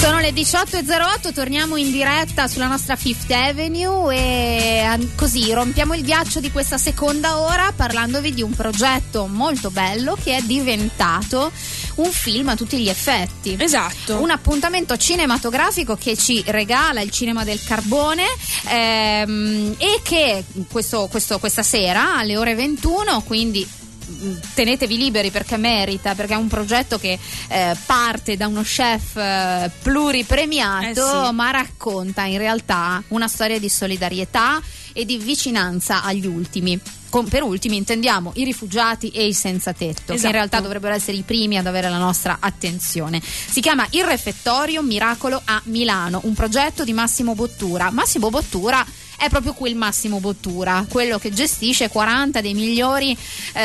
Sono le 18.08, torniamo in diretta sulla nostra Fifth Avenue e così rompiamo il ghiaccio di questa seconda ora parlandovi di un progetto molto bello che è diventato un film a tutti gli effetti. Esatto. Un appuntamento cinematografico che ci regala il cinema del carbone e che questa sera alle ore 21, quindi tenetevi liberi perché merita, perché è un progetto che parte da uno chef pluripremiato, sì. ma racconta in realtà una storia di solidarietà e di vicinanza agli ultimi. Per ultimi intendiamo i rifugiati e i senza tetto, esatto. che in realtà dovrebbero essere i primi ad avere la nostra attenzione. Si chiama Il Refettorio Miracolo a Milano, un progetto di Massimo Bottura. Massimo Bottura è proprio quel Massimo Bottura, quello che gestisce 40 dei migliori,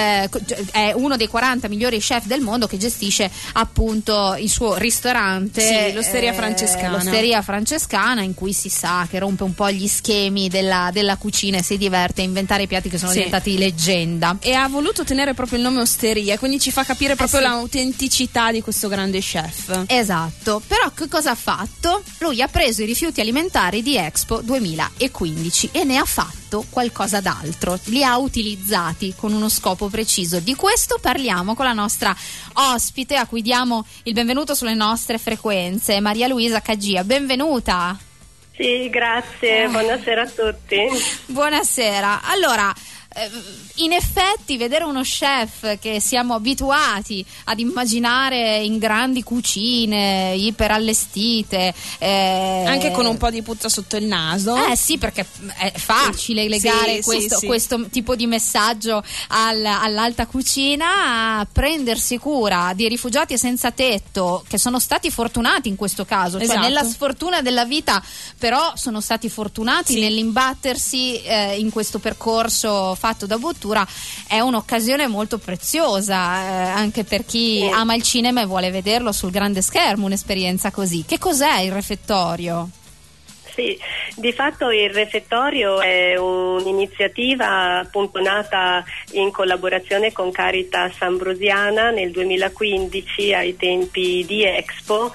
è uno dei 40 migliori chef del mondo, che gestisce appunto il suo ristorante, sì, l'Osteria Francescana. L'Osteria Francescana, in cui si sa che rompe un po' gli schemi della cucina e si diverte a inventare i piatti che sono diventati leggenda. E ha voluto tenere proprio il nome Osteria, quindi ci fa capire proprio sì. l'autenticità di questo grande chef. Esatto, però che cosa ha fatto? Lui ha preso i rifiuti alimentari di Expo 2015 e ne ha fatto qualcosa d'altro, li ha utilizzati con uno scopo preciso. Di questo parliamo con la nostra ospite, a cui diamo il benvenuto sulle nostre frequenze, Maria Luisa Caggia. Benvenuta. Sì, grazie, buonasera a tutti. Buonasera. Allora, in effetti vedere uno chef che siamo abituati ad immaginare in grandi cucine iperallestite, anche con un po' di puzza sotto il naso, sì, perché è facile legare questo tipo di messaggio all'alta cucina, a prendersi cura di rifugiati e senza tetto, che sono stati fortunati in questo caso, esatto. Cioè nella sfortuna della vita, però sono stati fortunati nell'imbattersi in questo percorso fatto da Bottura. È un'occasione molto preziosa anche per chi ama il cinema e vuole vederlo sul grande schermo, un'esperienza così. Che cos'è il refettorio? Sì, di fatto il refettorio è un'iniziativa appunto nata in collaborazione con Caritas Ambrosiana nel 2015 ai tempi di Expo,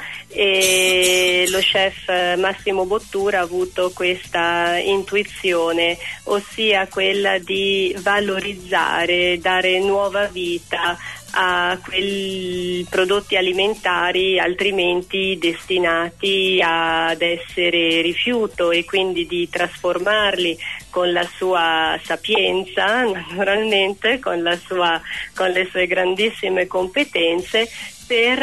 e lo chef Massimo Bottura ha avuto questa intuizione, ossia quella di valorizzare, dare nuova vita a quei prodotti alimentari altrimenti destinati ad essere rifiuto, e quindi di trasformarli con la sua sapienza, naturalmente, con le sue grandissime competenze, per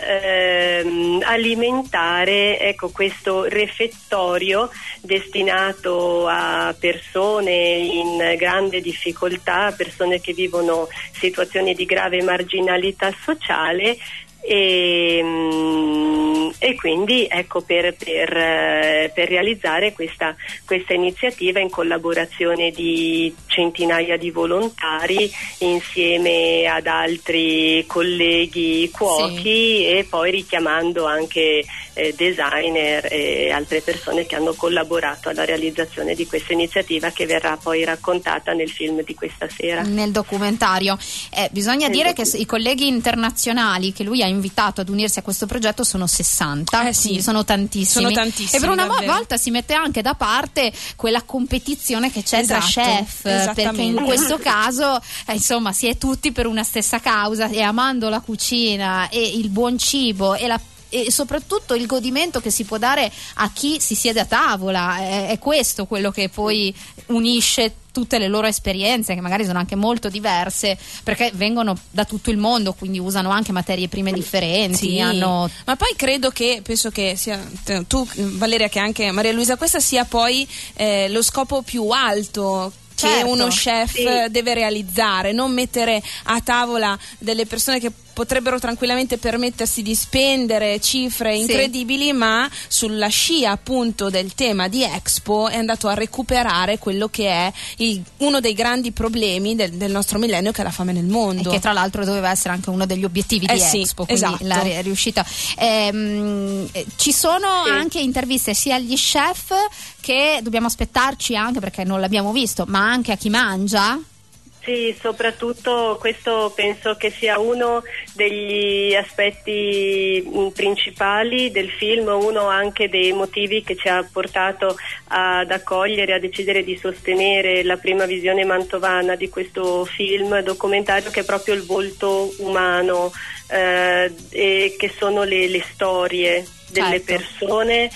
alimentare questo refettorio destinato a persone in grande difficoltà, persone che vivono situazioni di grave marginalità sociale. E quindi per realizzare questa iniziativa in collaborazione di centinaia di volontari insieme ad altri colleghi cuochi, e poi richiamando anche designer e altre persone che hanno collaborato alla realizzazione di questa iniziativa, che verrà poi raccontata nel film di questa sera, nel documentario. Bisogna dire che i colleghi internazionali che lui ha invitato ad unirsi a questo progetto sono 60, sì. sono tantissimi, e per una davvero. volta si mette anche da parte quella competizione che c'è tra chef, perché in questo caso insomma si è tutti per una stessa causa, e amando la cucina e il buon cibo e soprattutto il godimento che si può dare a chi si siede a tavola, è questo quello che poi unisce tutte le loro esperienze, che magari sono anche molto diverse perché vengono da tutto il mondo, quindi usano anche materie prime differenti, ma poi penso che sia tu, Valeria, che anche Maria Luisa, questa sia poi lo scopo più alto che uno chef deve realizzare, non mettere a tavola delle persone che potrebbero tranquillamente permettersi di spendere cifre incredibili, ma sulla scia appunto del tema di Expo è andato a recuperare quello che è uno dei grandi problemi del nostro millennio, che è la fame nel mondo, e che tra l'altro doveva essere anche uno degli obiettivi di Expo, quindi esatto. è riuscita. Ci sono anche interviste sia agli chef, che dobbiamo aspettarci anche perché non l'abbiamo visto, ma anche a chi mangia. Sì, soprattutto questo penso che sia uno degli aspetti principali del film, uno anche dei motivi che ci ha portato ad accogliere, a decidere di sostenere la prima visione mantovana di questo film documentario, che è proprio il volto umano e che sono le storie delle persone,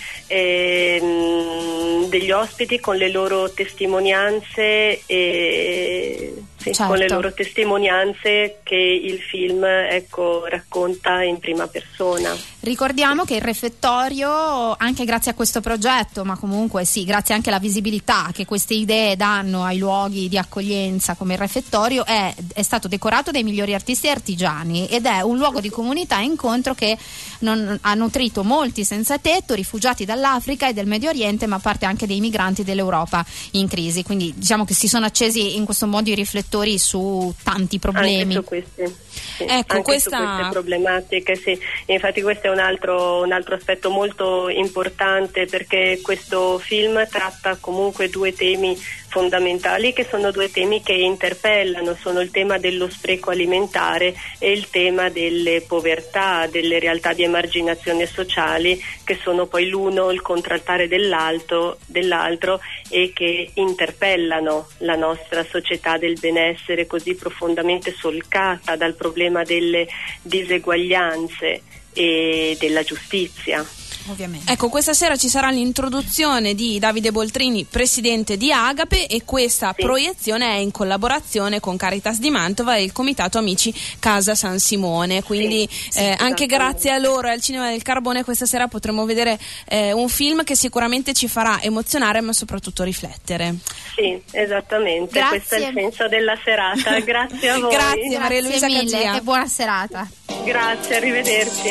degli ospiti, con le loro testimonianze con le loro testimonianze che il film racconta in prima persona. Ricordiamo che il refettorio, anche grazie a questo progetto, ma comunque grazie anche alla visibilità che queste idee danno ai luoghi di accoglienza come il refettorio, è stato decorato dai migliori artisti e artigiani, ed è un luogo di comunità e incontro che ha nutrito molti senza tetto, rifugiati dall'Africa e del Medio Oriente, ma parte anche dei migranti dell'Europa in crisi. Quindi diciamo che si sono accesi in questo modo i riflettori su tanti problemi. Anche su queste, su queste problematiche, sì. Infatti questo è un altro aspetto molto importante, perché questo film tratta comunque due temi fondamentali, che sono due temi che interpellano, sono il tema dello spreco alimentare e il tema delle povertà, delle realtà di emarginazione sociali, che sono poi l'uno il contraltare dell'altro e che interpellano la nostra società del benessere, così profondamente solcata dal problema delle diseguaglianze e della giustizia. Ovviamente. Ecco, questa sera ci sarà l'introduzione di Davide Boltrini, presidente di Agape, e questa proiezione è in collaborazione con Caritas di Mantova e il Comitato Amici Casa San Simone, quindi anche grazie a loro e al Cinema del Carbone questa sera potremo vedere un film che sicuramente ci farà emozionare, ma soprattutto riflettere. Sì, esattamente. Grazie. Questo è il senso della serata. Grazie a voi. Grazie Maria Luisa Cagia. E buona serata. Grazie, arrivederci.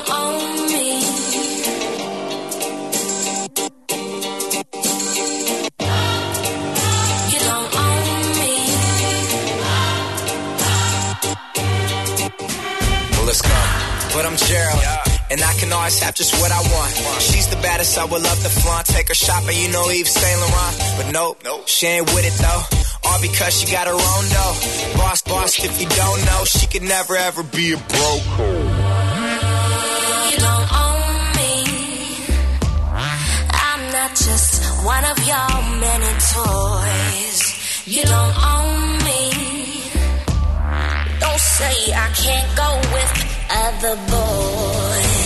Let's go. But I'm Gerald, and I can always have just what I want. She's the baddest, I would love to flaunt. Take her shopping, you know Yves Saint Laurent. But nope, she ain't with it though. All because she got her own dough. Boss, if you don't know, she could never ever be a broke. You don't own me. I'm not just one of your many toys. You don't own me. Don't say I can't go with other boys.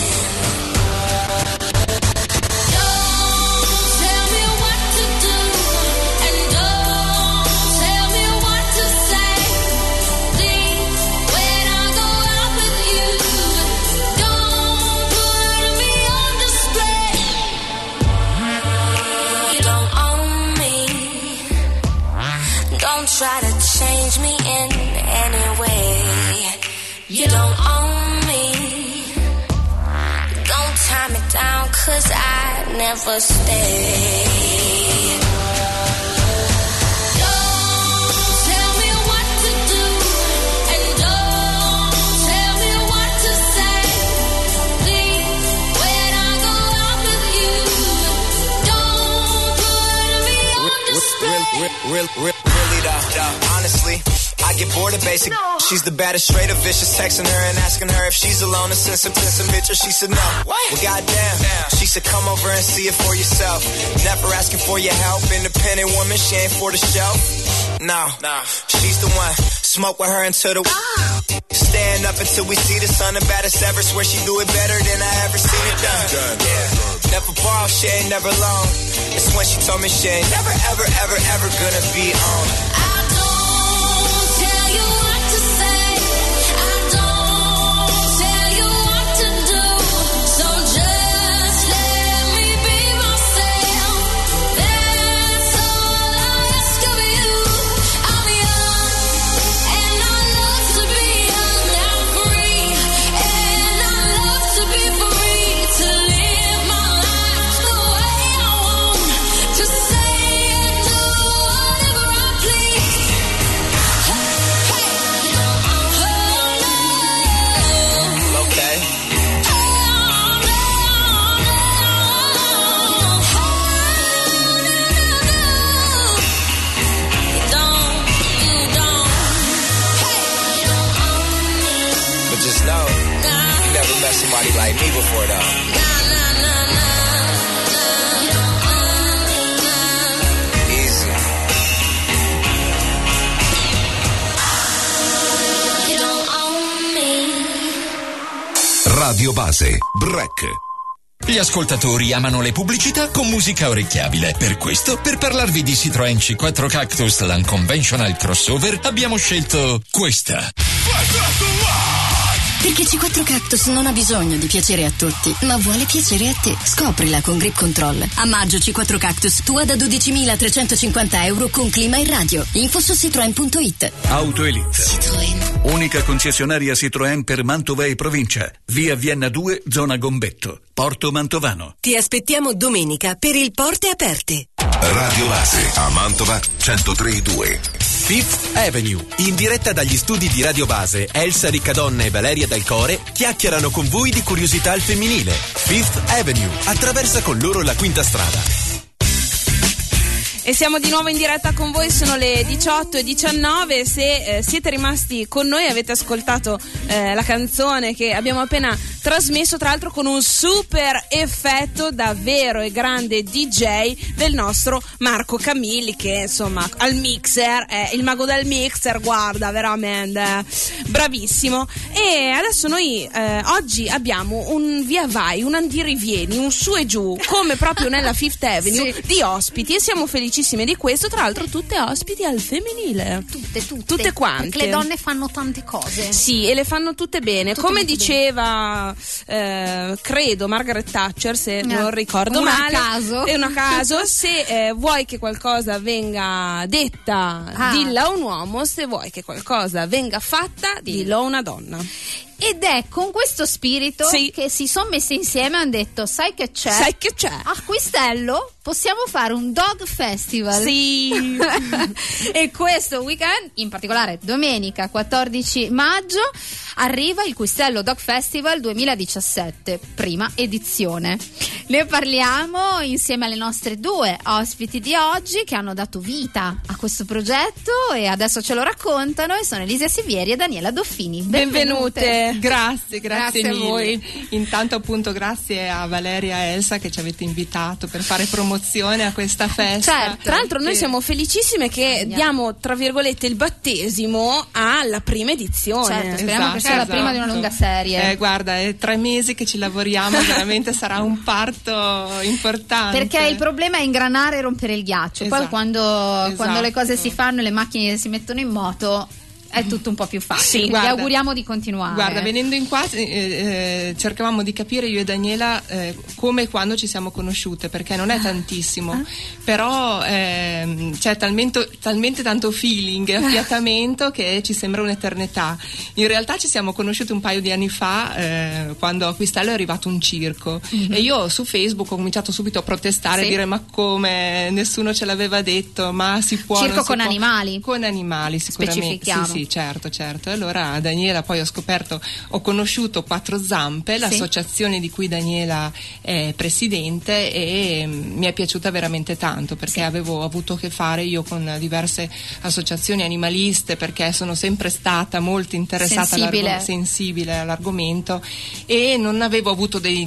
Don't tell me what to do, and don't tell me what to say. Please, when I go out with you, don't put me on display. You don't own me. Don't try to change me in any way. You don't own me. Don't tie me down, 'cause I never stay. Don't tell me what to do, and don't tell me what to say. Please, when I go out with you, don't put me on display. Really though, honestly, I get bored of basic. No. She's the baddest, straight up vicious. Texting her and asking her if she's alone and send some pictures. She said no. What? Well, goddamn. She said come over and see it for yourself. Never asking for your help. Independent woman, she ain't for the show. No, she's the one. Smoke with her until the stand up until we see the sun. The baddest ever. Swear she do it better than I ever seen it done. Yeah. Never borrow, she ain't never alone. It's when she told me she ain't never, ever, ever, ever gonna be on. Hey! legal for though. Easy. You don't own me. Radio Base, Break. Gli ascoltatori amano le pubblicità con musica orecchiabile. Per questo, per parlarvi di Citroën C4 Cactus l'Unconventional Crossover, abbiamo scelto questa. Perché C4 Cactus non ha bisogno di piacere a tutti, ma vuole piacere a te. Scoprila con Grip Control. A maggio C4 Cactus tua da 12.350 euro con clima e radio. Info su Citroën.it. Auto Elite. Citroën. Unica concessionaria Citroën per Mantova e provincia. Via Vienna 2, zona Gombetto. Porto Mantovano. Ti aspettiamo domenica per il Porte Aperte. Radio Base a Mantova 103.2. Fifth Avenue, in diretta dagli studi di Radio Base, Elsa Riccadonna e Valeria Dal Core chiacchierano con voi di curiosità al femminile. Fifth Avenue, attraversa con loro la quinta strada. E siamo di nuovo in diretta con voi, sono le 18:19. Se siete rimasti con noi avete ascoltato la canzone che abbiamo appena trasmesso, tra l'altro con un super effetto da vero e grande DJ del nostro Marco Camilli, che insomma al mixer è il mago del mixer, guarda, veramente bravissimo. E adesso noi oggi abbiamo un via vai, un andirivieni, un su e giù, come proprio nella Fifth Avenue, sì, di ospiti, e siamo felicissime di questo, tra l'altro tutte ospiti al femminile, tutte quante, perché le donne fanno tante cose, sì, e le fanno tutte bene, come diceva credo Margaret Thatcher, se non ricordo male, è un caso se vuoi che qualcosa venga detta dillo a un uomo, se vuoi che qualcosa venga fatta dillo a una donna. Ed è con questo spirito che si sono messi insieme e hanno detto: sai che c'è? A Quistello possiamo fare un dog festival. Sì. E questo weekend, in particolare domenica 14 maggio, arriva il Quistello Dog Festival 2017, prima edizione. Ne parliamo insieme alle nostre due ospiti di oggi che hanno dato vita a questo progetto e adesso ce lo raccontano, e sono Elisa Sivieri e Daniela Doffini. Benvenute. Grazie mille. A voi. Intanto appunto grazie a Valeria e Elsa che ci avete invitato per fare promozione a questa festa. Certo. Tra l'altro noi siamo felicissime che diamo tra virgolette il battesimo alla prima edizione. Certo, speriamo che sia la prima di una lunga serie. Guarda, è 3 mesi che ci lavoriamo, veramente sarà un parto importante. Perché il problema è ingranare e rompere il ghiaccio. Poi quando le cose si fanno e le macchine si mettono in moto è tutto un po' più facile. Vi auguriamo di continuare. Guarda, venendo in qua cercavamo di capire io e Daniela come e quando ci siamo conosciute, perché non è tantissimo, però c'è talmente tanto feeling e affiatamento che ci sembra un'eternità. In realtà ci siamo conosciute un paio di anni fa, quando a Quistello è arrivato un circo, e io su Facebook ho cominciato subito a protestare, a dire: ma come, nessuno ce l'aveva detto, ma si può. Circo con animali? Con animali, sicuramente. Specifichiamo. Sì, certo. Allora Daniela, poi ho conosciuto Quattro Zampe, l'associazione di cui Daniela è presidente, e mi è piaciuta veramente tanto, perché avevo avuto a che fare io con diverse associazioni animaliste, perché sono sempre stata molto interessata, sensibile all'argomento, e non avevo avuto dei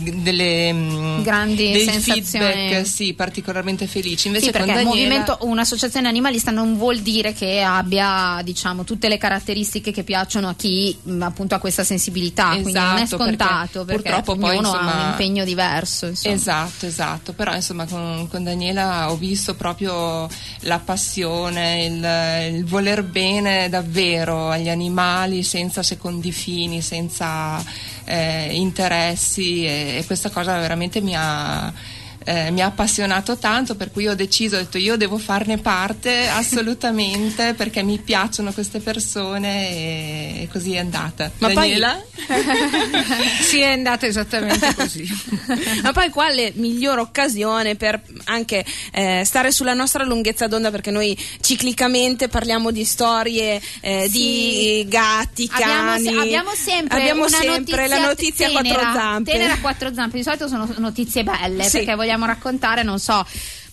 feedback particolarmente felici. Invece perché con Daniela, un'associazione animalista non vuol dire che abbia, diciamo, tutte le caratteristiche che piacciono a chi appunto ha questa sensibilità, quindi non è scontato, perché purtroppo poi ognuno ha un impegno diverso, insomma. Esatto, però insomma con Daniela ho visto proprio la passione, il voler bene davvero agli animali, senza secondi fini, senza interessi, e questa cosa veramente mi ha appassionato tanto, per cui ho detto io devo farne parte assolutamente, perché mi piacciono queste persone, e così è andata. Ma Daniela? Sì, è andata esattamente così. Ma poi quale migliore occasione per anche stare sulla nostra lunghezza d'onda, perché noi ciclicamente parliamo di storie di gatti, cani. Abbiamo sempre la notizia tenera, a 4 zampe. Tenera a 4 zampe, di solito sono notizie belle, perché vogliamo raccontare, non so,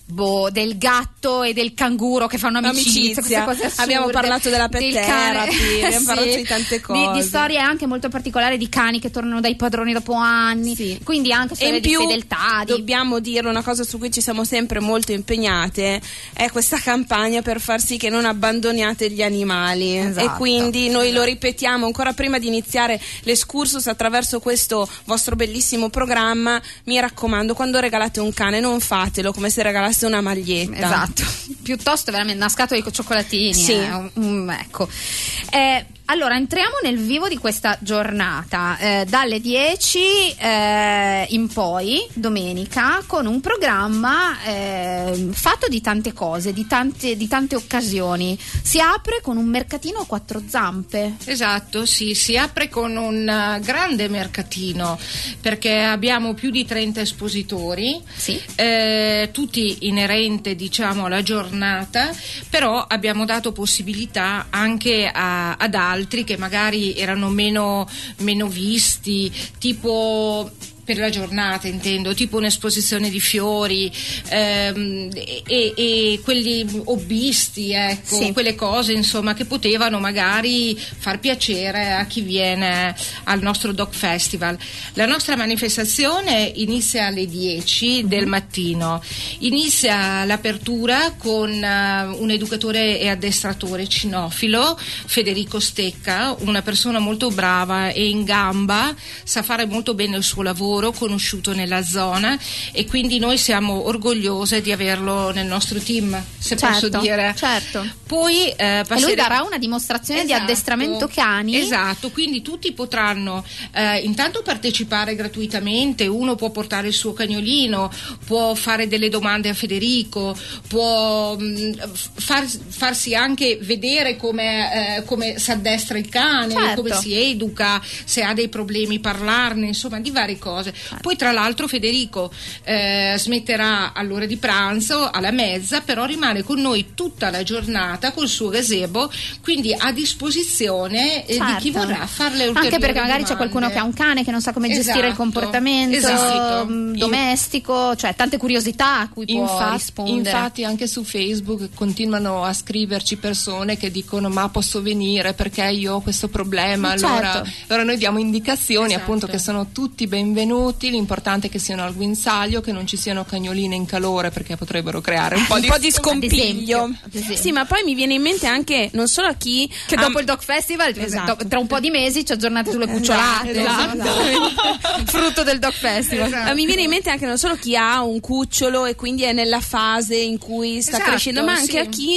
del gatto e del canguro che fanno amicizia. Queste cose assurde. Abbiamo parlato della pet therapy, abbiamo parlato di tante cose, di storie anche molto particolari di cani che tornano dai padroni dopo anni, quindi anche storie di fedeltà. Dobbiamo dirlo, una cosa su cui ci siamo sempre molto impegnate è questa campagna per far sì che non abbandoniate gli animali, e quindi noi lo ripetiamo ancora prima di iniziare l'escursus attraverso questo vostro bellissimo programma. Mi raccomando, quando regalate un cane non fatelo come se regalaste una maglietta, piuttosto veramente una scatola di cioccolatini, ecco. Allora entriamo nel vivo di questa giornata, dalle 10 in poi, domenica, con un programma fatto di tante cose, di tante occasioni. Si apre con un mercatino a quattro zampe. Esatto, sì, si apre con un grande mercatino, perché abbiamo più di 30 espositori, tutti inerente, diciamo, alla giornata, però abbiamo dato possibilità anche ad altri che magari erano meno visti, tipo per la giornata intendo, tipo un'esposizione di fiori e quelli hobbisti, ecco, quelle cose insomma che potevano magari far piacere a chi viene al nostro Dog Festival. La nostra manifestazione inizia alle 10 del mattino, inizia l'apertura con un educatore e addestratore cinofilo, Federico Stecca, una persona molto brava e in gamba, sa fare molto bene il suo lavoro, conosciuto nella zona, e quindi noi siamo orgogliose di averlo nel nostro team, se posso dire. Poi e lui darà una dimostrazione di addestramento cani. Esatto, quindi tutti potranno intanto partecipare gratuitamente. Uno può portare il suo cagnolino, può fare delle domande a Federico, può farsi anche vedere come si addestra il cane, come si educa, se ha dei problemi parlarne, insomma di varie cose. Poi tra l'altro Federico smetterà all'ora di pranzo alla mezza, però rimane con noi tutta la giornata col suo gazebo, quindi a disposizione di chi vorrà farle ulteriori anche perché magari domande. c'è qualcuno che ha un cane che non sa come gestire il comportamento domestico, cioè tante curiosità a cui può rispondere. Infatti anche su Facebook continuano a scriverci persone che dicono ma posso venire perché io ho questo problema, allora noi diamo indicazioni appunto che sono tutti benvenuti. L'importante è che siano al guinzaglio, che non ci siano cagnoline in calore perché potrebbero creare un po' di scompiglio. Sì, ma poi mi viene in mente anche non solo a chi che dopo il Dog Festival tra un po' di mesi ci aggiornate sulle cucciolate, frutto del Dog Festival. Mi viene in mente anche non solo chi ha un cucciolo e quindi è nella fase in cui sta crescendo, ma anche a chi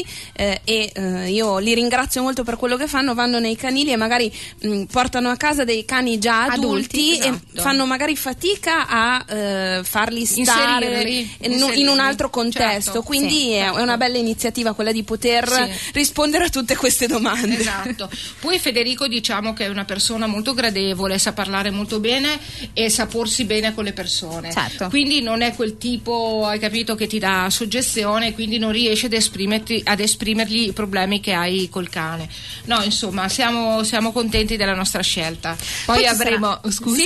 io li ringrazio molto per quello che fanno, vanno nei canili e magari portano a casa dei cani già adulti e fanno magari fatica a farli stare in un altro contesto, quindi è una bella iniziativa quella di poter rispondere a tutte queste domande. Esatto. Poi Federico, diciamo che è una persona molto gradevole, sa parlare molto bene e sa porsi bene con le persone, quindi non è quel tipo, hai capito, che ti dà soggezione, quindi non riesce ad esprimergli i problemi che hai col cane. No, insomma, siamo contenti della nostra scelta. Poi avremo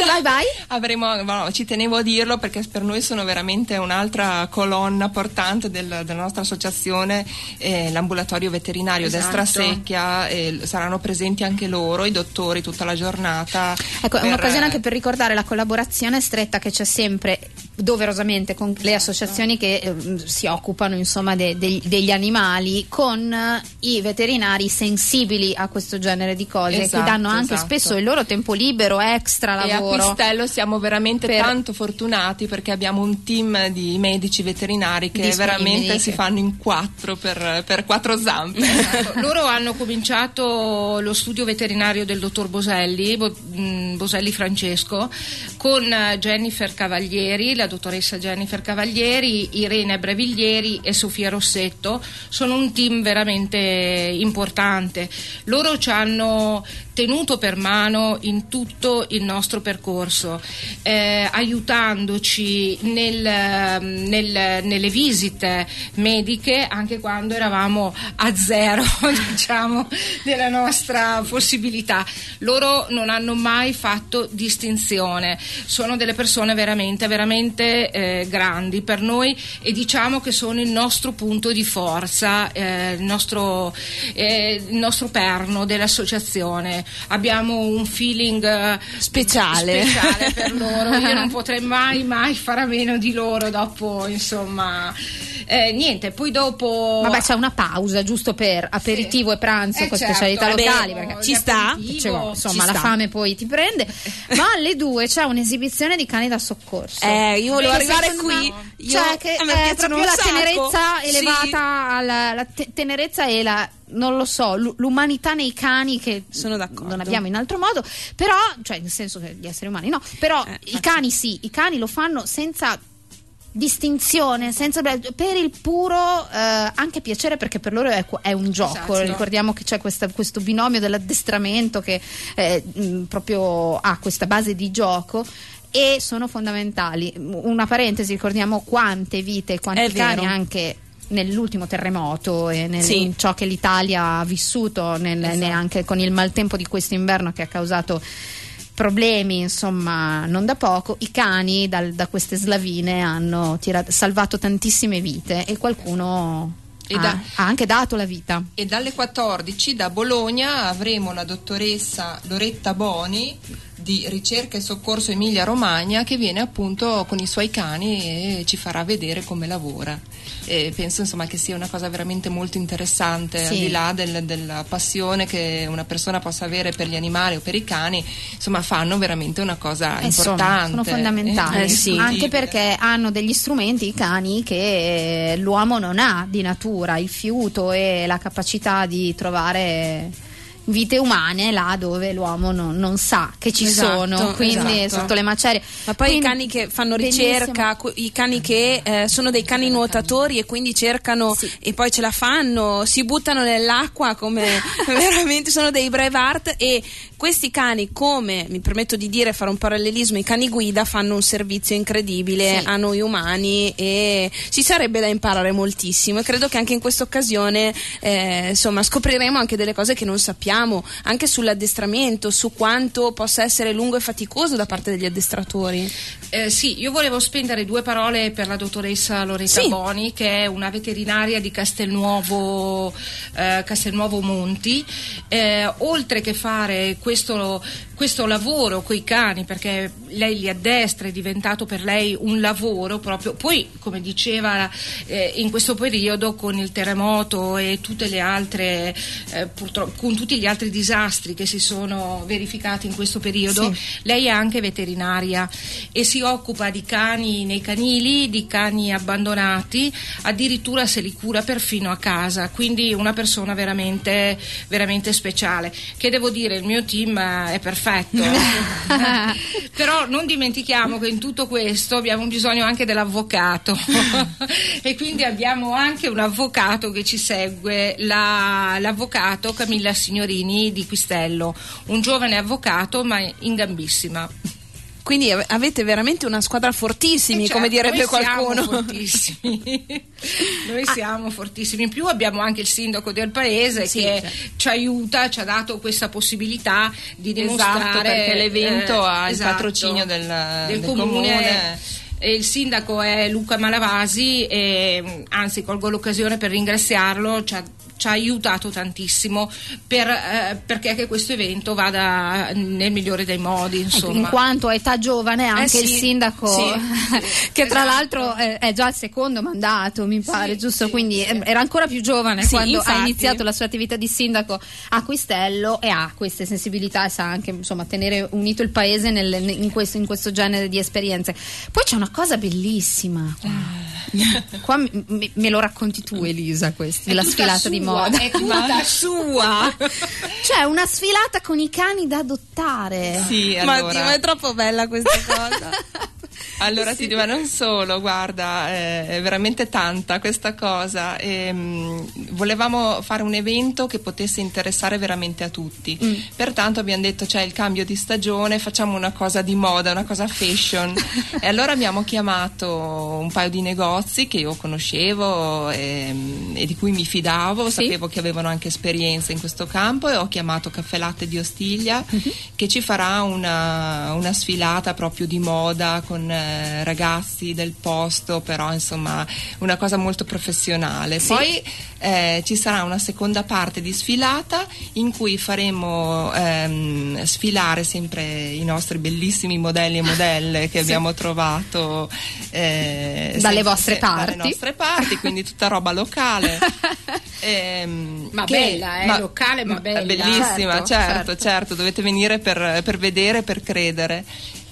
ci tenevo a dirlo perché per noi sono veramente un'altra colonna portante della nostra associazione, l'ambulatorio veterinario Destra Secchia, saranno presenti anche loro, i dottori, tutta la giornata. Ecco, è un'occasione anche per ricordare la collaborazione stretta che c'è sempre doverosamente con le associazioni che si occupano insomma degli animali, con i veterinari sensibili a questo genere di cose, che danno anche spesso il loro tempo libero, extra lavoro. E a Pistello siamo veramente tanto fortunati perché abbiamo un team di medici veterinari che veramente si fanno in quattro per quattro zampe. Loro hanno cominciato lo studio veterinario del dottor Boselli Francesco, con Jennifer Cavalieri, la dottoressa Jennifer Cavalieri, Irene Breviglieri e Sofia Rossetto. Sono un team veramente importante. Loro ci hanno tenuto per mano in tutto il nostro percorso, aiutandoci nelle visite mediche anche quando eravamo a zero diciamo della nostra possibilità. Loro non hanno mai fatto distinzione, sono delle persone veramente grandi per noi, e diciamo che sono il nostro punto di forza, il nostro perno dell'associazione. Abbiamo un feeling speciale per loro. Io non potrei mai fare a meno di loro dopo, insomma. Niente, poi dopo vabbè, c'è una pausa giusto per aperitivo e pranzo con specialità locali, perché ci sta, insomma, la fame poi ti prende. Ma alle 2 c'è un'esibizione di cani da soccorso. Io volevo arrivare qui. Cioè che è proprio la tenerezza elevata, la tenerezza e non lo so, l'umanità nei cani, che sono d'accordo, non abbiamo in altro modo, però, cioè nel senso che gli esseri umani no, però i cani sì, i cani lo fanno senza distinzione, per il puro anche piacere, perché per loro è un gioco. Esatto. Ricordiamo che c'è questo binomio dell'addestramento che proprio ha questa base di gioco, e sono fondamentali. Una parentesi, ricordiamo quante vite, quanti cani anche nell'ultimo terremoto e ciò che l'Italia ha vissuto anche con il maltempo di questo inverno, che ha causato problemi, insomma, non da poco. I cani da queste slavine hanno salvato tantissime vite, e qualcuno ha anche dato la vita. E dalle 14 da Bologna avremo la dottoressa Loretta Boni di Ricerca e Soccorso Emilia Romagna, che viene appunto con i suoi cani e ci farà vedere come lavora. E penso insomma che sia una cosa veramente molto interessante, al di là della passione che una persona possa avere per gli animali o per i cani. Insomma, fanno veramente una cosa importante, sono fondamentali, anche perché hanno degli strumenti, i cani, che l'uomo non ha di natura, il fiuto e la capacità di trovare vite umane là dove l'uomo non sa che ci sono, quindi sotto le macerie. Ma poi i cani che fanno ricerca, i cani che sono dei cani nuotatori e quindi cercano e poi ce la fanno, si buttano nell'acqua come veramente sono dei Braveheart. E questi cani, come mi permetto di dire, fare un parallelismo, i cani guida fanno un servizio incredibile a noi umani, e ci sarebbe da imparare moltissimo, e credo che anche in questa occasione insomma scopriremo anche delle cose che non sappiamo, anche sull'addestramento, su quanto possa essere lungo e faticoso da parte degli addestratori. Io volevo spendere 2 parole per la dottoressa Loretta Boni, che è una veterinaria di Castelnuovo Monti. Oltre che fare questo lavoro coi cani, perché lei li addestra, è diventato per lei un lavoro proprio. Poi, come diceva, in questo periodo con il terremoto e tutte le altre purtroppo con tutti gli altri disastri che si sono verificati in questo periodo, lei è anche veterinaria e si occupa di cani nei canili, di cani abbandonati, addirittura se li cura perfino a casa, quindi una persona veramente speciale, che devo dire il mio team è perfetto. Però non dimentichiamo che in tutto questo abbiamo bisogno anche dell'avvocato e quindi abbiamo anche un avvocato che ci segue, l'avvocato Camilla Signorini di Quistello, un giovane avvocato ma in gambissima. Quindi avete veramente una squadra fortissimi, come direbbe qualcuno. Noi siamo fortissimi. In più abbiamo anche il sindaco del paese che ci aiuta, ci ha dato questa possibilità di dimostrare, perché l'evento ha il patrocinio del comune. E il sindaco è Luca Malavasi, e anzi colgo l'occasione per ringraziarlo, ci ha aiutato tantissimo perché che questo evento vada nel migliore dei modi, insomma. In quanto a età giovane anche il sindaco che tra l'altro è già al secondo mandato, mi pare, giusto? Quindi era ancora più giovane quando ha iniziato la sua attività di sindaco a Quistello, e ha queste sensibilità e sa anche, insomma, tenere unito il paese in questo genere di esperienze. Poi c'è una cosa bellissima qua me lo racconti tu, Elisa, la sfilata di moda è tutta sua. C'è una sfilata con i cani da adottare. Ma è troppo bella questa cosa. Allora ti dico, non solo, guarda, è veramente tanta questa cosa. Volevamo fare un evento che potesse interessare veramente a tutti. Pertanto abbiamo detto, c'è il cambio di stagione, facciamo una cosa di moda, una cosa fashion. E allora abbiamo chiamato un paio di negozi che io conoscevo e di cui mi fidavo, sapevo che avevano anche esperienza in questo campo, e ho chiamato Caffè Latte di Ostiglia che ci farà una sfilata proprio di moda con ragazzi del posto, però insomma una cosa molto professionale. Poi ci sarà una seconda parte di sfilata in cui faremo sfilare sempre i nostri bellissimi modelli e modelle che abbiamo trovato dalle vostre parti. Dalle nostre parti, quindi tutta roba locale. Ma bella, locale ma bella. Bellissima, certo, dovete venire per vedere, per credere.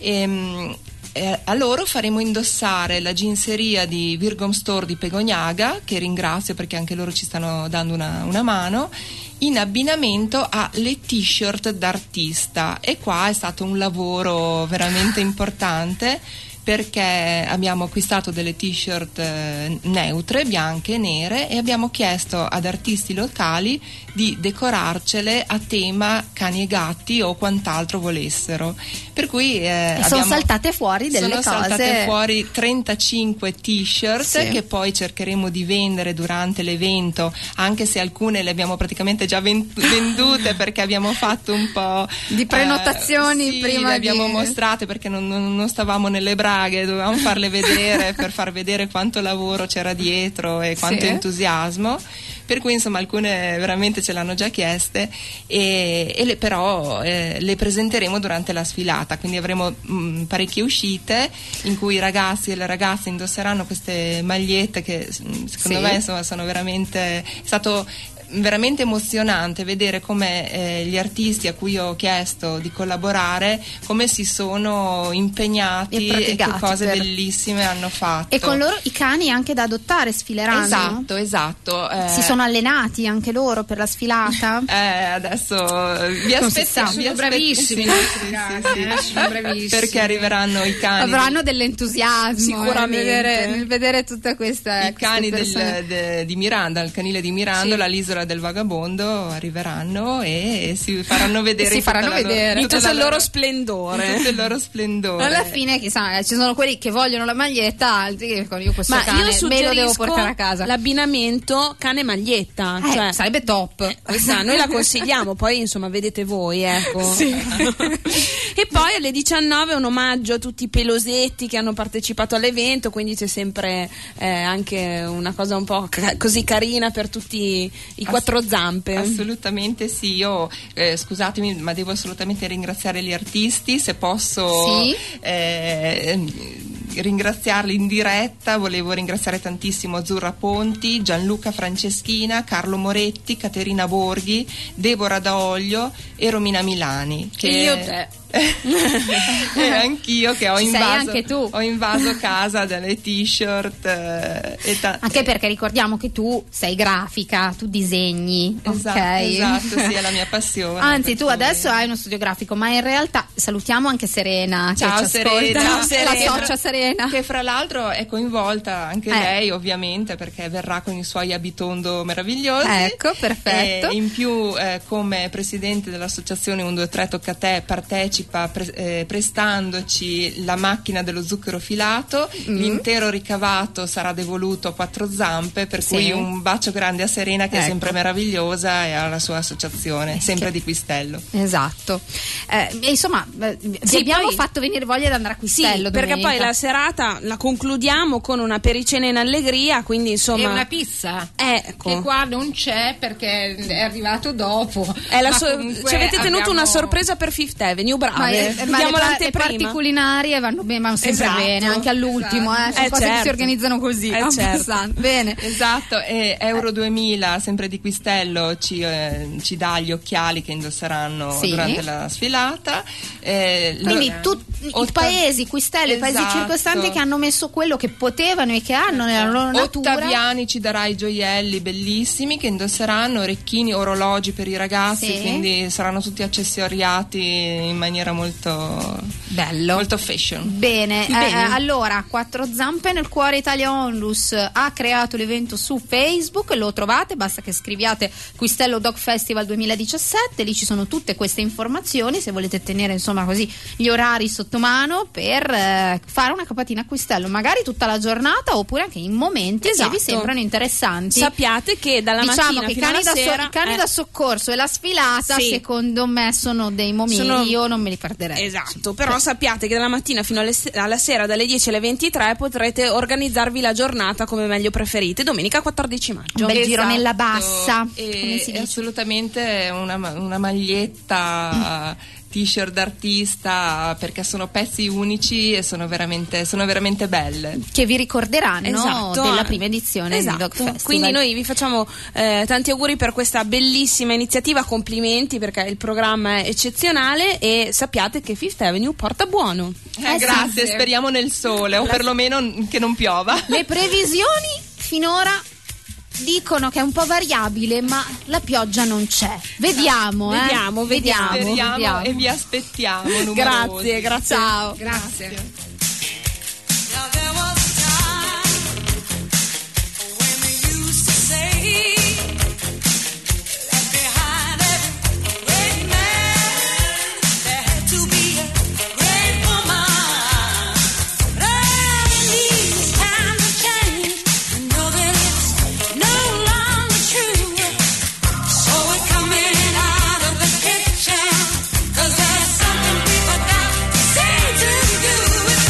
A loro faremo indossare la ginseria di Virgom Store di Pegognaga, che ringrazio perché anche loro ci stanno dando una mano, in abbinamento alle t-shirt d'artista. E qua è stato un lavoro veramente importante, perché abbiamo acquistato delle t-shirt neutre, bianche e nere, e abbiamo chiesto ad artisti locali di decorarcele a tema cani e gatti o quant'altro volessero. Per cui sono saltate fuori delle cose. Sono saltate fuori 35 t-shirt che poi cercheremo di vendere durante l'evento, anche se alcune le abbiamo praticamente già vendute perché abbiamo fatto un po' di prenotazioni prima le abbiamo mostrate, perché non stavamo nelle braghe, dovevamo farle vedere per far vedere quanto lavoro c'era dietro e quanto entusiasmo. Per cui insomma alcune veramente ce l'hanno già chieste, però le presenteremo durante la sfilata, quindi avremo parecchie uscite in cui i ragazzi e le ragazze indosseranno queste magliette che secondo me insomma sono veramente, è stato veramente emozionante vedere come gli artisti a cui ho chiesto di collaborare, come si sono impegnati e che cose bellissime hanno fatto. E con loro i cani anche da adottare sfileranno? Esatto. Si sono allenati anche loro per la sfilata? Adesso vi aspettiamo. Sono bravissimi. Sono bravissimi. Perché arriveranno i cani. Avranno dell'entusiasmo sicuramente nel vedere tutta questa. I cani di Miranda, il canile di Mirandola, l'isola del Vagabondo, arriveranno e si faranno vedere in tutto il loro splendore. Tutto il loro splendore. Alla fine, chissà, ci sono quelli che vogliono la maglietta, altri che dicono io questo cane me lo devo portare a casa. L'abbinamento cane maglietta, cioè sarebbe top. Noi la consigliamo, poi insomma vedete voi, ecco. Sì. E poi alle 19 un omaggio a tutti i pelosetti che hanno partecipato all'evento, quindi c'è sempre anche una cosa un po' così carina per tutti i quattro zampe. Assolutamente sì, io scusatemi ma devo assolutamente ringraziare gli artisti, se posso ringraziarli in diretta. Volevo ringraziare tantissimo Azzurra Ponti, Gianluca Franceschina, Carlo Moretti, Caterina Borghi, Deborah D'Aolio e Romina Milani, che io te e anch'io che ho invaso casa delle t-shirt anche perché ricordiamo che tu sei grafica, tu disegni. Esatto, sì, è la mia passione. Anzi, tu adesso hai uno studio grafico, ma in realtà salutiamo anche Serena. Ciao Serena, la socia Serena, che fra l'altro è coinvolta anche lei, ovviamente, perché verrà con i suoi abitondo meravigliosi. Ecco, perfetto. E in più come presidente dell'associazione 123 Tocca a Te partecipa prestandoci la macchina dello zucchero filato. L'intero ricavato sarà devoluto a Quattro Zampe, per cui un bacio grande a Serena, che è sempre meravigliosa, e alla sua associazione, sempre di Quistello. Esatto. Insomma, vi abbiamo fatto venire voglia di andare a Quistello, perché poi la serata la concludiamo con una pericena in allegria, quindi insomma, e una pizza che qua non c'è perché è arrivato dopo. Ci avete tenuto una sorpresa per Fifth Avenue, brave. Le parti culinarie vanno sempre bene, anche all'ultimo, sono cose che si organizzano così. Bene. Esatto. E Euro 2000, sempre di Quistello, ci dà gli occhiali che indosseranno durante la sfilata. Quindi i paesi Quistello, i paesi circostanti che hanno messo quello che potevano e che hanno nella loro natura. Ottaviani ci darà i gioielli bellissimi che indosseranno, orecchini, orologi per i ragazzi, quindi saranno tutti accessoriati in maniera maniera molto bello, molto fashion. Bene. Allora, Quattro Zampe nel Cuore Italia Onlus ha creato l'evento su Facebook, lo trovate, basta che scriviate Quistello Dog Festival 2017, lì ci sono tutte queste informazioni, se volete tenere insomma così gli orari sotto mano per fare una capatina a Quistello, magari tutta la giornata oppure anche in momenti che vi sembrano interessanti. Sappiate che dalla mattina che fino alla sera i cani da soccorso e la sfilata secondo me sono dei momenti, io non me li perderei. Esatto, però sappiate che dalla mattina fino alla sera dalle 10 alle 23 potrete organizzarvi la giornata come meglio preferite, domenica 14 maggio. Un bel giro nella bassa, come si dice? Assolutamente una maglietta t-shirt d'artista, perché sono pezzi unici e sono veramente belle, che vi ricorderanno della prima edizione di Dog Festival. Quindi noi vi facciamo tanti auguri per questa bellissima iniziativa, complimenti perché il programma è eccezionale e sappiate che Fifth Avenue porta buono. Grazie, speriamo nel sole o perlomeno che non piova. Le previsioni finora dicono che è un po' variabile, ma la pioggia non c'è. Vediamo. Speriamo e vi aspettiamo numerosi. Grazie. Ciao. Grazie. Cause there's something we forgot to say to you.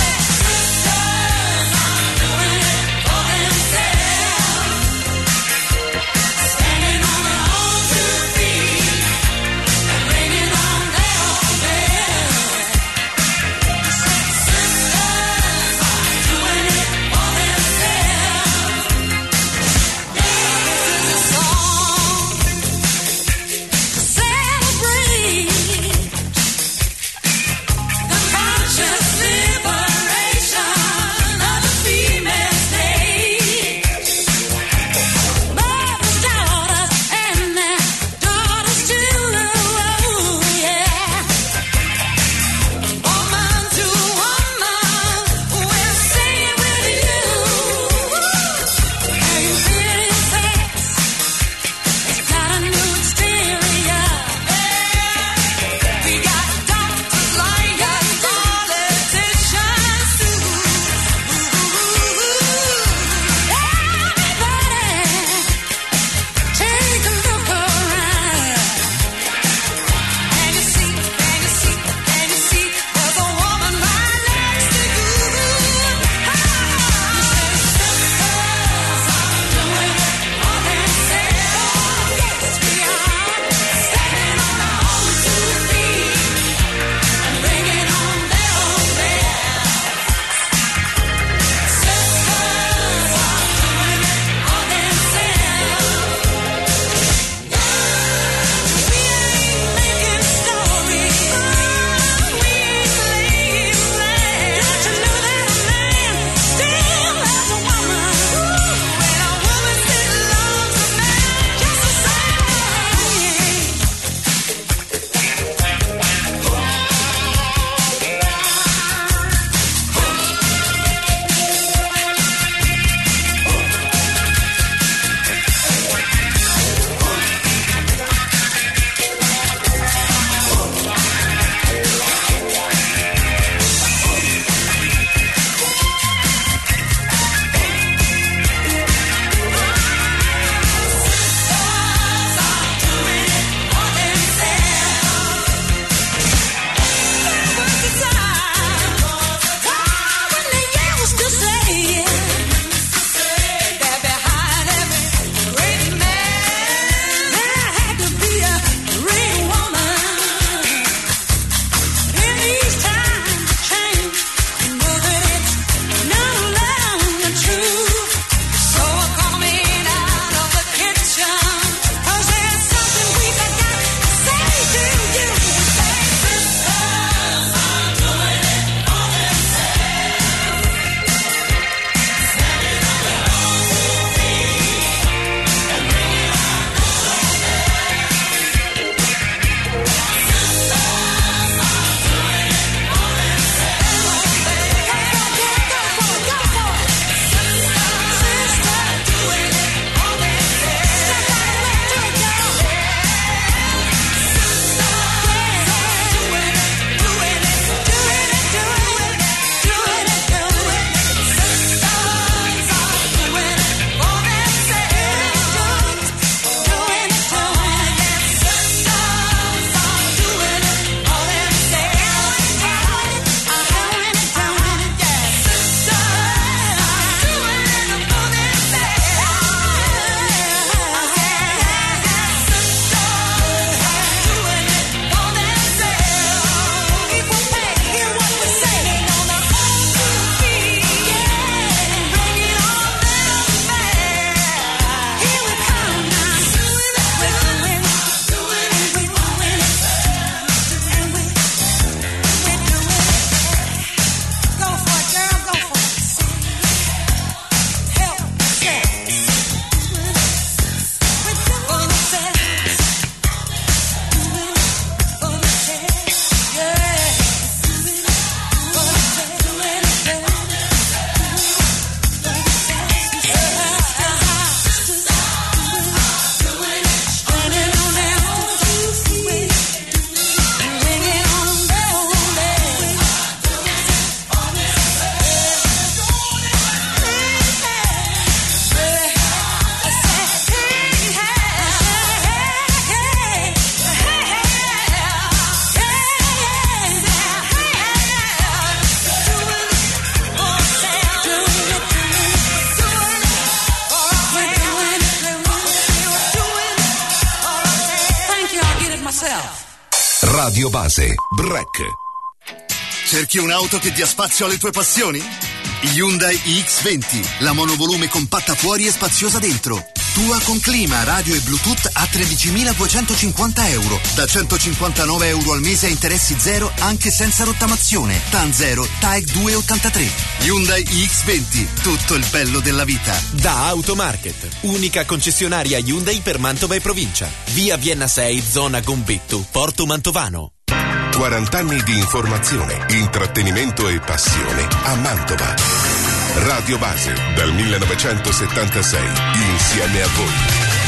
Radio Base, Break. Cerchi un'auto che dia spazio alle tue passioni? Hyundai iX20, la monovolume compatta fuori e spaziosa dentro. Tua con clima, radio e Bluetooth a 13.250 euro. Da 159 euro al mese a interessi zero anche senza rottamazione. TAN 0, TAEG 283. Hyundai iX20, tutto il bello della vita. Da Automarket, unica concessionaria Hyundai per Mantova e provincia. Via Vienna 6, zona Gombetto, Porto Mantovano. 40 anni di informazione, intrattenimento e passione a Mantova. Radio Base, dal 1976, insieme a voi.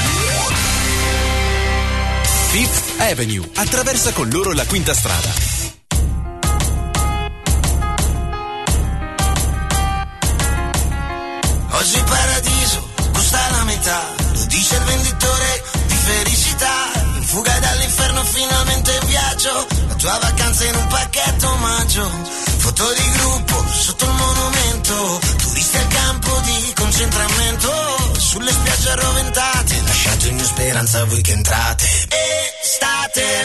Fifth Avenue, attraversa con loro la quinta strada. Oggi il paradiso costa la metà, lo dice il venditore di felicità. In fuga dall'inferno, finalmente in viaggio, la tua vacanza in un pacchetto omaggio. Foto di gruppo sotto il monumento, turisti al campo di concentramento, sulle spiagge arroventate, lasciate ogni speranza a voi che entrate. Estate.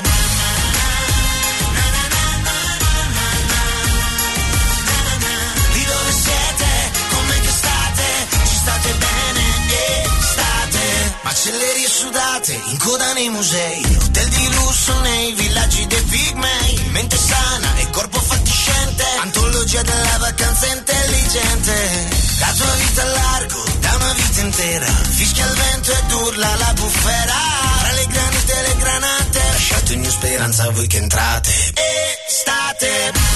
Lì dove siete, con me che state, ci state bene, estate. Macellerie sudate, in coda nei musei, hotel di lusso nei villaggi dei pigmei, mente sana e corpo fatiscente, antologia della vacanza intelligente. La tua vita a largo, da una vita intera, fischia il vento ed urla la bufera. Tra le granite e le granate, lasciate ogni speranza a voi che entrate. Estate.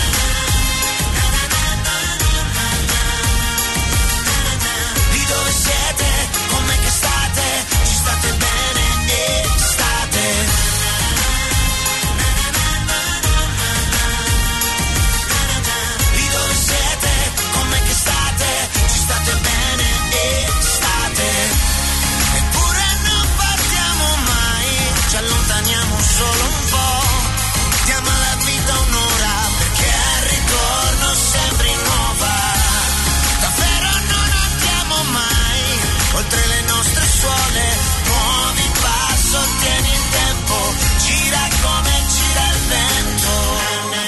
Solo un po', diamo alla vita un'ora, perché al ritorno sempre nuova. Davvero non andiamo mai oltre le nostre suole. Muovi il passo, tieni il tempo, gira come gira il vento.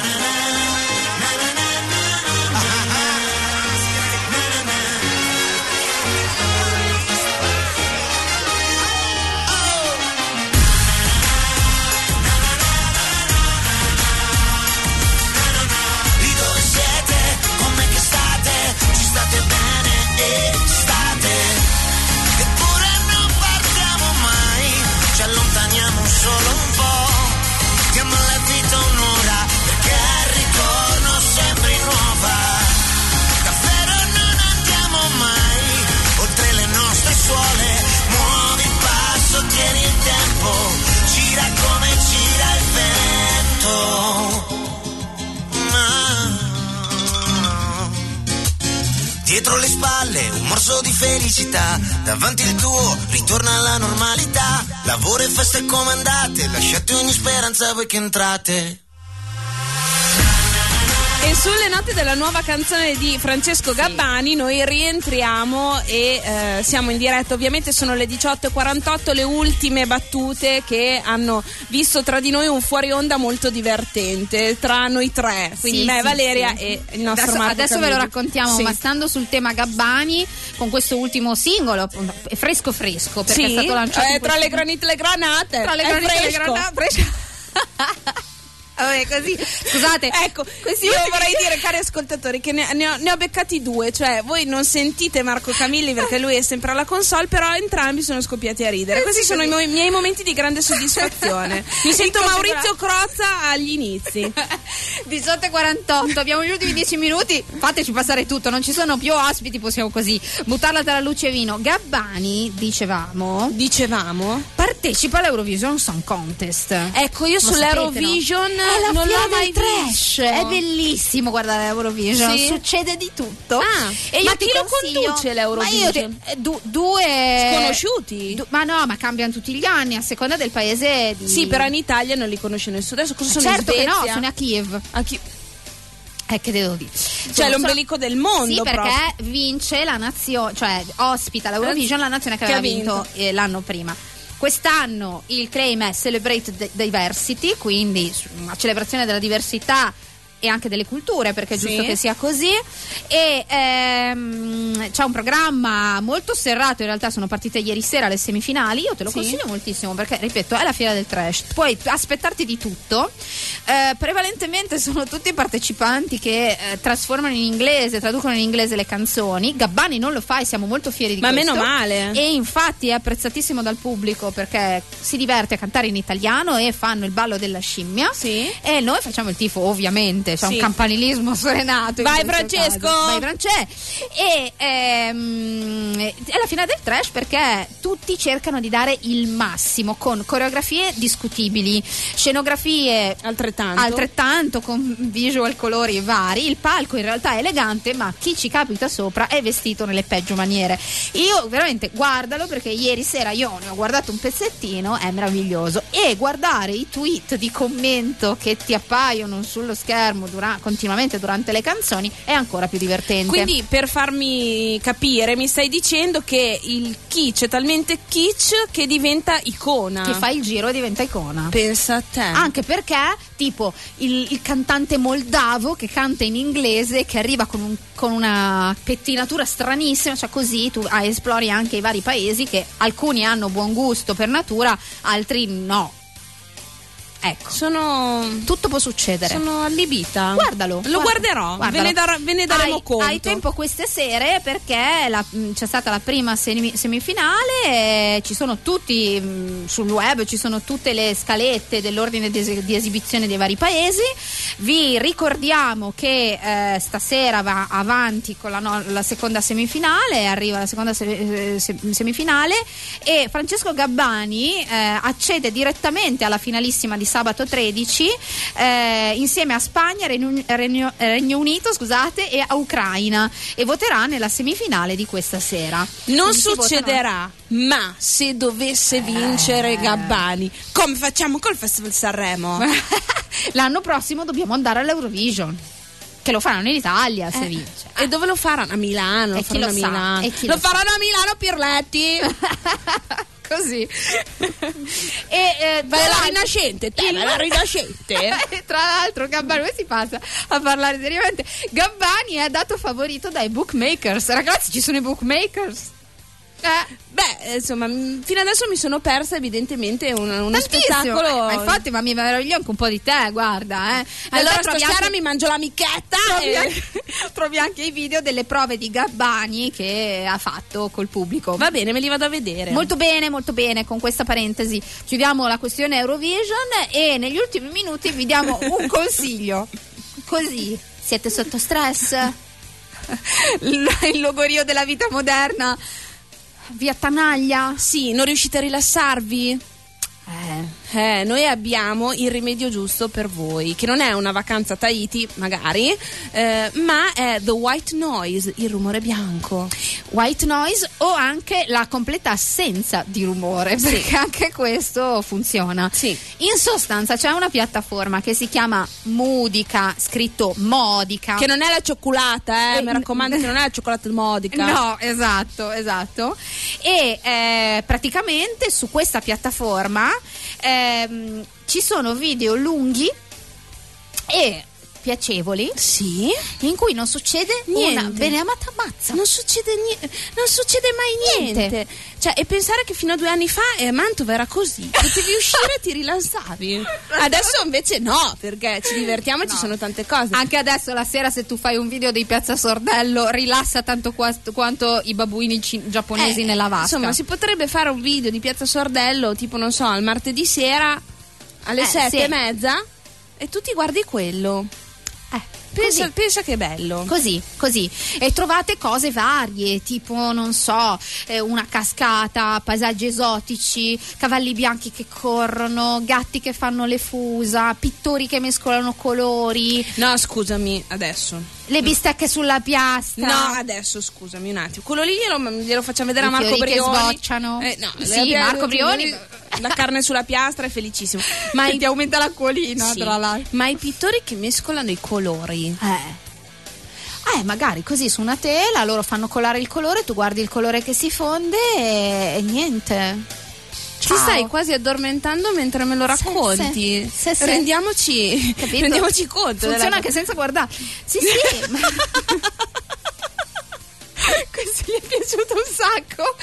Solo un po', diamo alla vita un'ora, perché al ritorno sempre nuova. Davvero non andiamo mai oltre le nostre suole. Muovi il passo, tieni il tempo, gira come gira il vento. Dietro le spalle un morso di felicità, davanti il tuo ritorna alla normalità. Lavoro e feste come andate, lasciate ogni speranza a voi che entrate. E sulle note della nuova canzone di Francesco Gabbani noi rientriamo e siamo in diretta. Ovviamente sono le 18:48, le ultime battute che hanno visto tra di noi un fuori onda molto divertente tra noi tre, quindi me, Valeria e il nostro Marco adesso Camilli. ve lo raccontiamo, ma stando sul tema Gabbani, con questo ultimo singolo fresco perché è stato lanciato tra le granite e le granate, tra le granite e le granate Vabbè, così, scusate, ecco, io vorrei dire, cari ascoltatori, che ne ho beccati due, cioè voi non sentite Marco Camilli perché lui è sempre alla console, però entrambi sono scoppiati a ridere. Questi sono i miei momenti di grande soddisfazione. Mi sento Maurizio Crozza agli inizi. 18:48, abbiamo gli ultimi 10 minuti, fateci passare tutto, non ci sono più ospiti, possiamo così buttarla tra luce e vino. Gabbani, dicevamo partecipa all'Eurovision Song Contest. Ecco, io sull'Eurovision non l'ho mai trash. È bellissimo guardare l'Eurovision, succede di tutto. E ma chi lo conduce l'Eurovision? Due sconosciuti? Ma no, ma cambiano tutti gli anni a seconda del paese Sì, però in Italia non li conosce nessuno. Adesso cosa sono certo in Svezia? Che no, sono a Kiev. Che devo dire? Cioè l'ombelico del mondo. Sì, perché vince la nazione, cioè ospita l'Eurovision la nazione che aveva vinto l'anno prima. Quest'anno il claim è Celebrate Diversity, quindi una celebrazione della diversità e anche delle culture, perché è giusto che sia così, e c'è un programma molto serrato. In realtà sono partite ieri sera le semifinali. Io te lo consiglio moltissimo, perché ripeto, è la fiera del trash, puoi aspettarti di tutto. Prevalentemente sono tutti partecipanti che trasformano in inglese, traducono in inglese le canzoni. Gabbani non lo fa e siamo molto fieri di questo. Ma meno male. E infatti è apprezzatissimo dal pubblico, perché si diverte a cantare in italiano e fanno il ballo della scimmia, e noi facciamo il tifo, ovviamente. C'è un campanilismo sfrenato. Vai Francesco! Vai Francesco! E è la fine del trash, perché tutti cercano di dare il massimo, con coreografie discutibili, scenografie altrettanto, con visual colori vari. Il palco in realtà è elegante, ma chi ci capita sopra è vestito nelle peggio maniere. Io veramente guardalo, perché ieri sera io ne ho guardato un pezzettino, è meraviglioso. E guardare i tweet di commento che ti appaiono sullo schermo continuamente durante le canzoni è ancora più divertente. Quindi, per farmi capire, mi stai dicendo che il kitsch è talmente kitsch che diventa icona, che fa il giro e diventa icona. Pensa a te. Anche perché tipo il cantante moldavo che canta in inglese, che arriva con una pettinatura stranissima, cioè così tu esplori anche i vari paesi, che alcuni hanno buon gusto per natura, altri no. Ecco, tutto può succedere. Sono allibita. Guardalo. Lo guarderò. Ve ne daremo conto. Hai tempo queste sere, perché c'è stata la prima semifinale. Ci sono tutti sul web, ci sono tutte le scalette dell'ordine di esibizione dei vari paesi. Vi ricordiamo che stasera va avanti con la seconda semifinale. Arriva la seconda semifinale e Francesco Gabbani accede direttamente alla finalissima di sabato 13, insieme a Spagna, Regno Unito, e a Ucraina, e voterà nella semifinale di questa sera. Non succederà, ma se dovesse vincere Gabbani, come facciamo col Festival Sanremo? L'anno prossimo dobbiamo andare all'Eurovision, che lo faranno in Italia se vince. E dove lo faranno? A Milano? Lo faranno a Milano, Pirletti. Così. Vai alla Rinascente, la Rinascente. Tra l'altro Gabbani, come si passa a parlare seriamente? Gabbani è dato favorito dai bookmakers. Ragazzi, ci sono i bookmakers. Insomma, fino adesso mi sono persa evidentemente uno spettacolo. Infatti, ma mi meraviglio anche un po' di te, guarda. Allora stasera mi mangio la michetta. Trovi anche i video delle prove di Gabbani che ha fatto col pubblico. Va bene, me li vado a vedere. Molto bene. Con questa parentesi chiudiamo la questione Eurovision e negli ultimi minuti vi diamo un consiglio. Così, siete sotto stress? Il logorio della vita moderna vi attanaglia? Sì, non riuscite a rilassarvi? Noi abbiamo il rimedio giusto per voi, che non è una vacanza a Tahiti, magari, ma è the white noise, il rumore bianco. White noise, o anche la completa assenza di rumore, perché anche questo funziona. In sostanza c'è una piattaforma che si chiama Modica, scritto Modica, che non è la cioccolata, mi raccomando, che non è la cioccolata Modica. No, esatto. E praticamente su questa piattaforma ci sono video lunghi e piacevoli, in cui non succede niente. Una beneamata mazza. Non succede mai niente. Cioè, e pensare che fino a 2 anni fa Mantova era così, potevi uscire e ti rilassavi. Adesso invece no, perché ci divertiamo e ci sono tante cose. Anche adesso la sera, se tu fai un video di Piazza Sordello, rilassa tanto quanto i babuini giapponesi nella vasca. Insomma, si potrebbe fare un video di Piazza Sordello tipo, non so, al martedì sera alle 7:30 e tu ti guardi quello. Pensa che bello. Così. E trovate cose varie, tipo, non so, una cascata, paesaggi esotici, cavalli bianchi che corrono, gatti che fanno le fusa, pittori che mescolano colori. No, scusami, adesso. Le bistecche sulla piastra. No, adesso scusami un attimo. Quello lì glielo facciamo vedere a Marco Brioni. Che sbocciano. Marco Brioni. La carne sulla piastra è felicissimo. Ma ti aumenta l'acquolina, tra l'altro. Ma i pittori che mescolano i colori. Magari così su una tela loro fanno colare il colore, tu guardi il colore che si fonde e niente. Ti stai quasi addormentando mentre me lo racconti. Sì. Rendiamoci conto. Funziona anche senza guardare. Sì. Questo gli è piaciuto un sacco.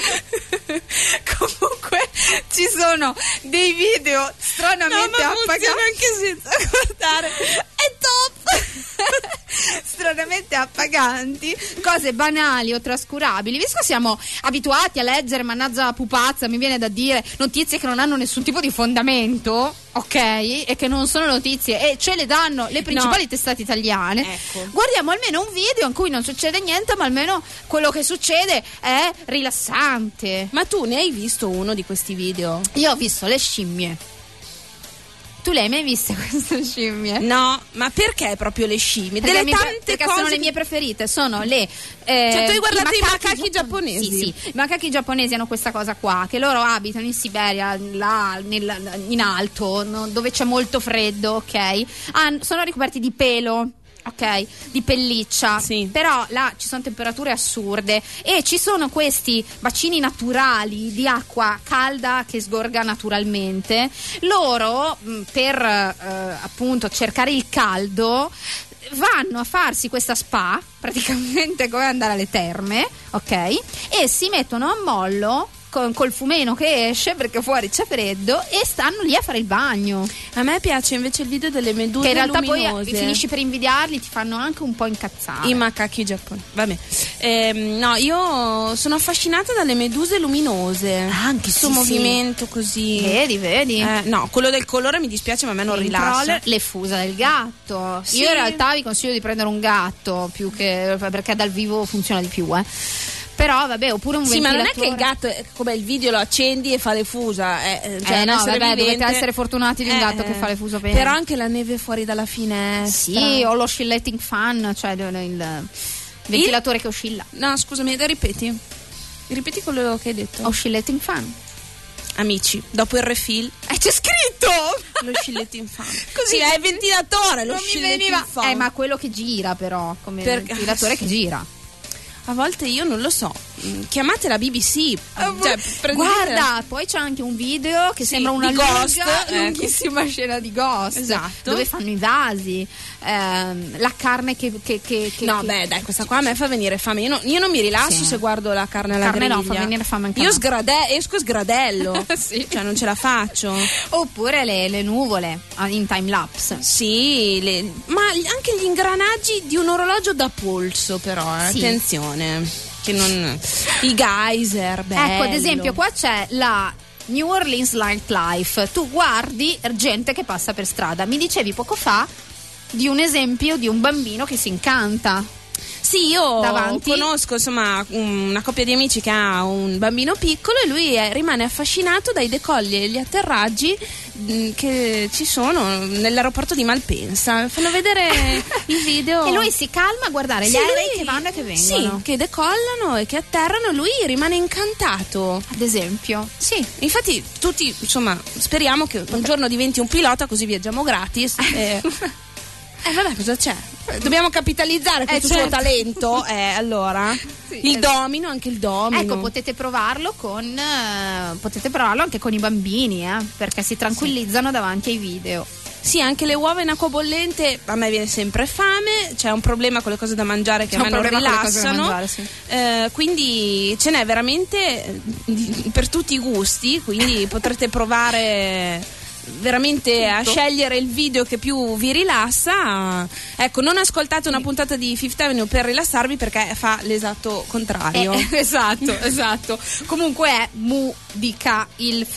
Comunque ci sono dei video stranamente appaganti. Anche senza guardare. È top. Stranamente appaganti, cose banali o trascurabili, visto che siamo abituati a leggere, mannaggia la pupazza, mi viene da dire, notizie che non hanno nessun tipo di fondamento, ok, e che non sono notizie e ce le danno le principali testate italiane. Ecco. Guardiamo almeno un video in cui non succede niente, ma almeno quello che succede è rilassante. Ma tu ne hai visto uno di questi video? Io ho visto le scimmie. Tu le hai mai viste queste scimmie? No, ma perché proprio le scimmie? Perché sono le mie preferite, sono le cioè tu hai guardato i macachi giapponesi? Sì, i macachi giapponesi hanno questa cosa qua, che loro abitano in Siberia, là in alto, no? Dove c'è molto freddo, ok? Sono ricoperti di pelo. Ok, di pelliccia, sì. Però là ci sono temperature assurde e ci sono questi bacini naturali di acqua calda che sgorga naturalmente. Loro per appunto cercare il caldo vanno a farsi questa spa, praticamente come andare alle terme, ok? E si mettono a mollo col fumeno che esce perché fuori c'è freddo e stanno lì a fare il bagno. A me piace invece il video delle meduse che in realtà luminose. Poi finisci per invidiarli, ti fanno anche un po' incazzare. I macachi giapponesi. Vabbè. No, io sono affascinata dalle meduse luminose. Anche questo movimento così. Vedi? No, quello del colore mi dispiace, ma a me non rilassa. Le fusa del gatto. Sì. Io in realtà vi consiglio di prendere un gatto più che perché dal vivo funziona di più, Però vabbè, oppure un ventilatore. Ma non è che il gatto come il video lo accendi e fa le fusa, cioè no, vabbè, dovete essere fortunati di un gatto che fa le fusa bene. Però anche la neve fuori dalla finestra. Sì, o l'oscillating fan, cioè il ventilatore che oscilla. No, scusami, ripeti quello che hai detto. Oscillating fan. Amici, dopo il refill c'è scritto l'oscillating fan. Così è il ventilatore, non mi veniva fan. Ma quello che gira però, come il ventilatore che gira. A volte io non lo so, chiamate la BBC, guarda, poi c'è anche un video che sembra una lunghissima scena di Ghost, esatto, dove fanno i vasi, la carne che no, beh, dai, questa qua a me fa venire fame. Io non mi rilasso se guardo la carne alla griglia. No, fa venire fame anche io esco sgradello. Sì. Cioè non ce la faccio. Oppure le nuvole in time lapse. Sì, ma anche gli ingranaggi di un orologio da polso, però attenzione. Che non i geyser, bello. Ecco, ad esempio qua c'è la New Orleans Nightlife. Tu guardi gente che passa per strada. Mi dicevi poco fa di un esempio di un bambino che si incanta. Sì, io conosco insomma una coppia di amici che ha un bambino piccolo e lui rimane affascinato dai decolli e gli atterraggi che ci sono nell'aeroporto di Malpensa. Fanno vedere il video e lui si calma a guardare gli aerei che vanno e che vengono, che decollano e che atterrano. Lui rimane incantato, ad esempio. Sì, infatti tutti insomma speriamo che un giorno diventi un pilota, così viaggiamo gratis. Vabbè, cosa c'è? Dobbiamo capitalizzare questo suo talento. Allora, il domino, anche il domino. Ecco, potete provarlo anche con i bambini, perché si tranquillizzano davanti ai video. Sì, anche le uova in acqua bollente, a me viene sempre fame, c'è un problema con le cose da mangiare che a me non rilassano, quindi ce n'è veramente per tutti i gusti, quindi potrete provare veramente a scegliere il video che più vi rilassa. Ecco, non ascoltate una puntata di Fifth Avenue per rilassarvi, perché fa l'esatto contrario. Esatto. Comunque è Mudica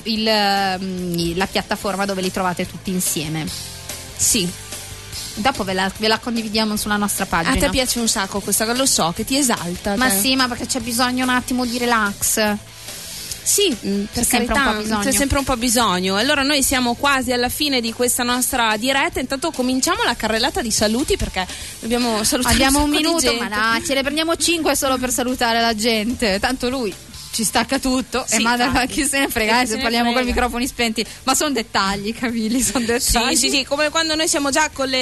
la piattaforma dove li trovate tutti insieme. Sì. Dopo ve la condividiamo sulla nostra pagina. A te piace un sacco questa, lo so, che ti esalta. Ma sì, ma perché c'è bisogno un attimo di relax. Sì, per carità, c'è sempre un po' bisogno. Allora noi siamo quasi alla fine di questa nostra diretta. Intanto cominciamo la carrellata di saluti, perché dobbiamo salutare. Abbiamo un minuto, ma no, ce ne prendiamo 5 solo per salutare la gente. Tanto lui ci stacca tutto e manda chi se ne frega se parliamo con i microfoni spenti. Ma sono dettagli, capili, sono dettagli. Sì, come quando noi siamo già con le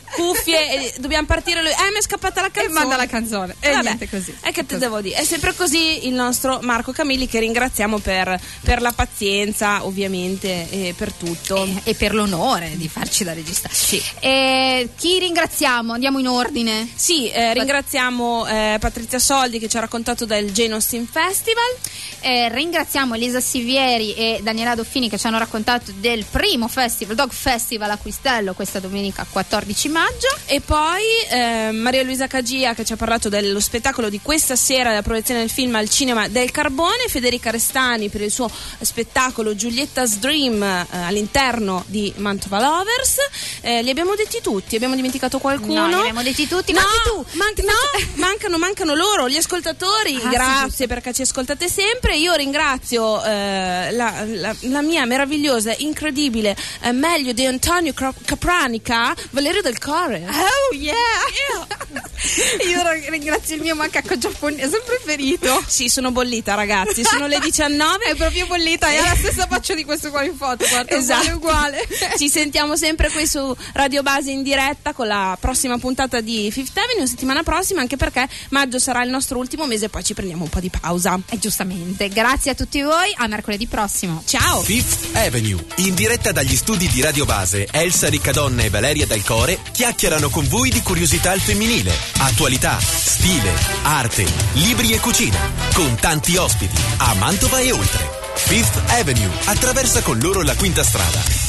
cuffie e dobbiamo partire. Mi è scappata la canzone. E manda la canzone. E Vabbè, niente così. E che te devo dire? È sempre così il nostro Marco Camilli, che ringraziamo per la pazienza, ovviamente, e per tutto. E per l'onore di farci da regista. Sì. Chi ringraziamo? Andiamo in ordine. Sì, ringraziamo Patrizia Soldi, che ci ha raccontato del Genoa Steam Festival. Ringraziamo Elisa Sivieri e Daniela Doffini, che ci hanno raccontato del primo festival, Dog Festival a Quistello, questa domenica 14 maggio. E poi Maria Luisa Cagia, che ci ha parlato dello spettacolo di questa sera, della proiezione del film al Cinema del Carbone. Federica Restani per il suo spettacolo Giulietta's Dream all'interno di Mantova Lovers. Li abbiamo detti tutti? Abbiamo dimenticato qualcuno? No, li abbiamo detti tutti. No, manchi tu. mancano loro, gli ascoltatori. Grazie, sì, perché ci ascoltate sempre. Io ringrazio la mia meravigliosa, incredibile, meglio di Antonio Capranica, Valerio Del Core. Oh yeah! Io ringrazio il mio macaco giapponese preferito. Sì, sono bollita, ragazzi, sono le 19. È proprio bollita, è la stessa faccia di questo qua in foto, guarda, esatto. uguale. Ci sentiamo sempre qui su Radio Base in diretta con la prossima puntata di Fifth Avenue settimana prossima, anche perché maggio sarà il nostro ultimo mese e poi ci prendiamo un po' di pausa. E giustamente, grazie a tutti voi, a mercoledì prossimo. Ciao. Fifth Avenue, in diretta dagli studi di Radio Base, Elsa Riccadonna e Valeria Del Core chiacchierano con voi di curiosità al femminile, attualità, stile, arte, libri e cucina, con tanti ospiti a Mantova e oltre. Fifth Avenue attraversa con loro la quinta strada.